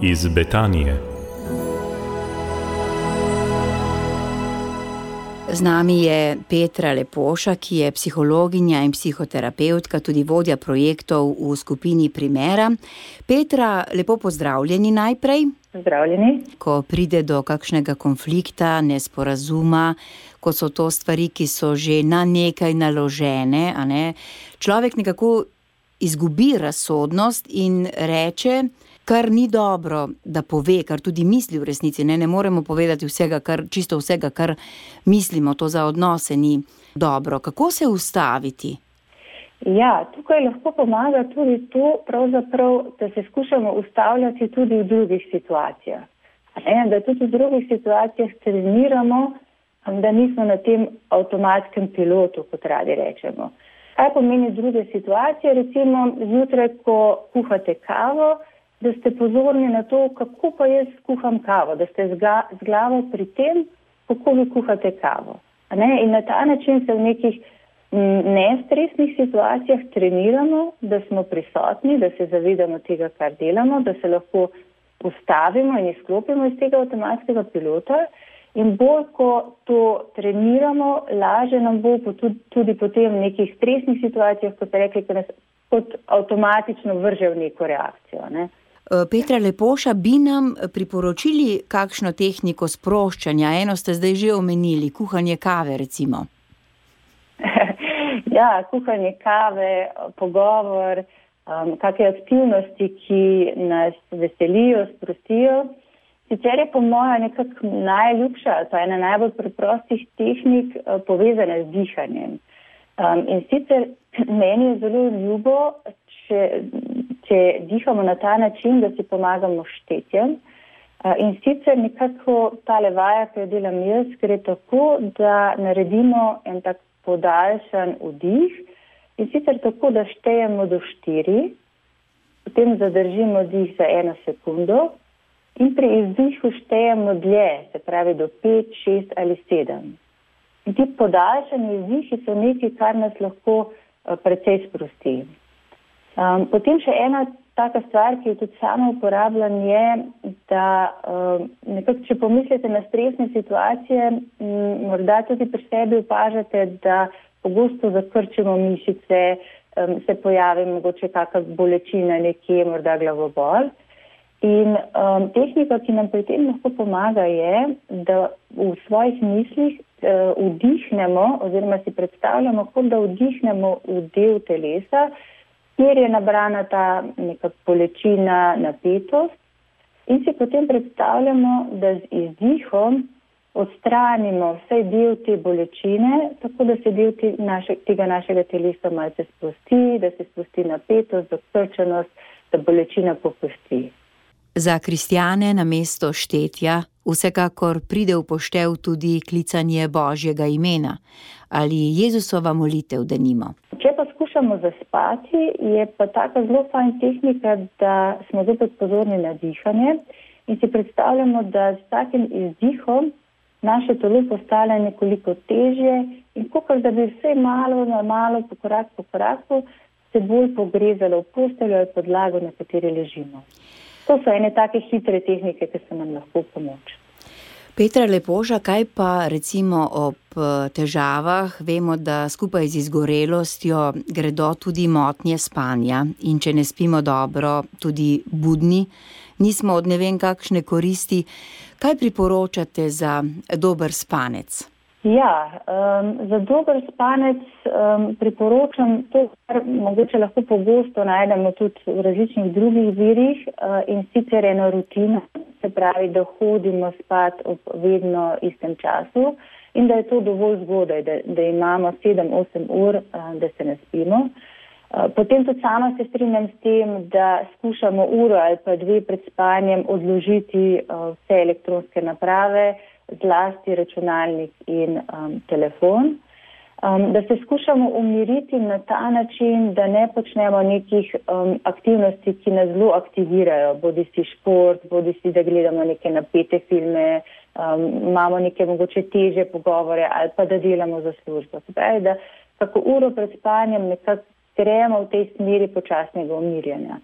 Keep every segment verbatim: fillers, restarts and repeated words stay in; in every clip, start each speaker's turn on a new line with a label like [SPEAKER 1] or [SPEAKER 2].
[SPEAKER 1] iz Betanije.
[SPEAKER 2] Z nami je Petra Lepoša, ki je psihologinja in psihoterapevtka, tudi vodja projektov v skupini Primera. Petra, lepo pozdravljeni najprej.
[SPEAKER 3] Pozdravljeni.
[SPEAKER 2] Ko pride do kakšnega konflikta, nesporazuma, ko so to stvari, ki so že na nekaj naložene, a ne, človek nekako izgubi razsodnost in reče, kar ni dobro, da pove, kar tudi misli v resnici. Ne, ne moremo povedati vsega, kar, čisto vsega, kar mislimo, to za odnose ni dobro. Kako se ustaviti?
[SPEAKER 3] Ja, tukaj lahko pomaga tudi to, pravzaprav, da se skušamo ustavljati tudi v drugih situacijah. Ne, da tudi v drugih situacijah treniramo, da nismo na tem avtomatskem pilotu, kot radi rečemo. Kaj pomeni druge situacije? Recimo zjutraj, ko kuhate kavo, da ste pozorni na to, kako pa jaz kuham kavo, da ste z glavo pri tem, kako vi kuhate kavo. Ne? In na ta način se v nekih nestresnih situacijah treniramo, da smo prisotni, da se zavedamo tega, kar delamo, da se lahko ustavimo in izklopimo iz tega avtomatskega pilota. In bolj, ko to treniramo, laže nam bo tudi, tudi potem v nekih stresnih situacijah, kot ste rekli, ko nas kot avtomatično vrže v neko reakcijo. Ne?
[SPEAKER 2] Petra Lepoša, bi nam priporočili kakšno tehniko sproščanja? Eno ste zdaj že omenili, kuhanje kave recimo.
[SPEAKER 3] Ja, kuhanje kave, pogovor, um, kakšne aktivnosti, ki nas veselijo, sprostijo. Sicer je po moja nekako najljubša, to je ena najbolj preprostih tehnik uh, povezana z dihanjem. Um, in sicer meni je zelo ljubo, če, če dihamo na ta način, da si pomagamo štetjem. Uh, in sicer nekako tale vaja, ki jo delam jaz, gre tako, da naredimo en tak podaljšan vdih. In sicer tako, da štejemo do štiri, potem zadržimo dih za eno sekundo in pri izdihu štejemo dlje, se pravi do pet, šest ali sedem. In ti podaljšani izdihi so nekaj, kar nas lahko uh, precej sprosti. Um, potem še ena taka stvar, ki jo tudi sama uporabljam, je, da um, nekako, če pomislite na stresne situacije, m, morda tudi pri sebi opažate, da pogosto zakrčimo mišice, um, se pojavi mogoče kakšna bolečina nekje, morda glavobol. In um, tehnika, ki nam pri tem lahko pomaga, je, da v svojih mislih uh, vdihnemo oziroma si predstavljamo, kot da vdihnemo v del telesa, kjer je nabrana ta neka bolečina, napetost, in si potem predstavljamo, da z izdihom odstranimo vsaj del te bolečine, tako da se del te naše, tega našega telesa malce sprosti, da se sprosti napetost, zakrčenost, da bolečina popusti.
[SPEAKER 2] Za kristjane namesto štetja vsekakor pride v poštev tudi klicanje Božjega imena ali Jezusova molitev, denimo.
[SPEAKER 3] Če pa skušamo zaspati, je pa taka zelo fajn tehnika, da smo zopet pozorni na dihanje in si predstavljamo, da s takim izdihom naše telo postane nekoliko težje in kakor da bi vse malo na malo, po korak po koraku, se bolj pogrezalo v posteljo ali podlago, na kateri ležimo. To so ene take hitre tehnike, ki so nam lahko pomoč.
[SPEAKER 2] Petra Lepoša, kaj pa recimo ob težavah? Vemo, da skupaj z izgorelostjo gredo tudi motnje spanja in če ne spimo dobro, tudi budni, nismo od ne vem kakšne koristi. Kaj priporočate za dober spanec?
[SPEAKER 3] Ja, um, za dober spanec um, priporočam to, kar mogoče lahko pogosto najdemo tudi v različnih drugih virih uh, in sicer eno rutino, se pravi, da hodimo spat ob vedno istem času in da je to dovolj zgodaj, da, da imamo sedem do osem ur, uh, da se ne spimo. Uh, potem tudi sama se strinjam s tem, da skušamo uro ali pa dve pred spanjem odložiti uh, vse elektronske naprave, zlasti računalnik in um, telefon, um, da se skušamo umiriti na ta način, da ne počnemo nekih um, aktivnosti, ki nas zelo aktivirajo, bodi si šport, bodi si, da gledamo neke napete filme, um, imamo neke mogoče teže pogovore ali pa da delamo za službo. Se pravi, da kako uro pred spanjem nekako gremo v tej smeri počasnega umirjanja.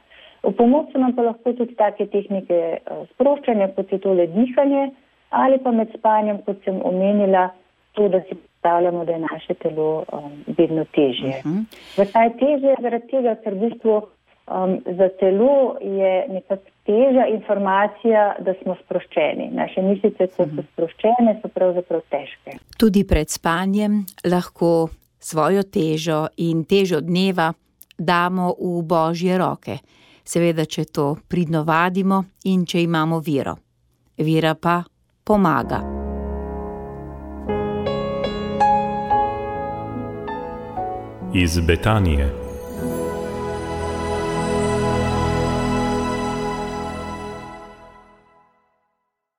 [SPEAKER 3] V pomoč so nam pa lahko tudi take tehnike sproščanja, kot je tole dihanje, ali pa med spanjem, kot sem omenila, to, da si predstavljamo, da je naše telo um, vedno težje. Uh-huh. Zakaj je težje? Zaradi tega, ker v bistvu um, za telo je nekako teža informacija, da smo sproščeni. Naše mislice, ko so sproščene, so pravzaprav težke.
[SPEAKER 2] Tudi pred spanjem lahko svojo težo in težo dneva damo v Božje roke. Seveda, če to pridno vadimo in če imamo vero. Vera pa pomaga.
[SPEAKER 1] Iz Betanije.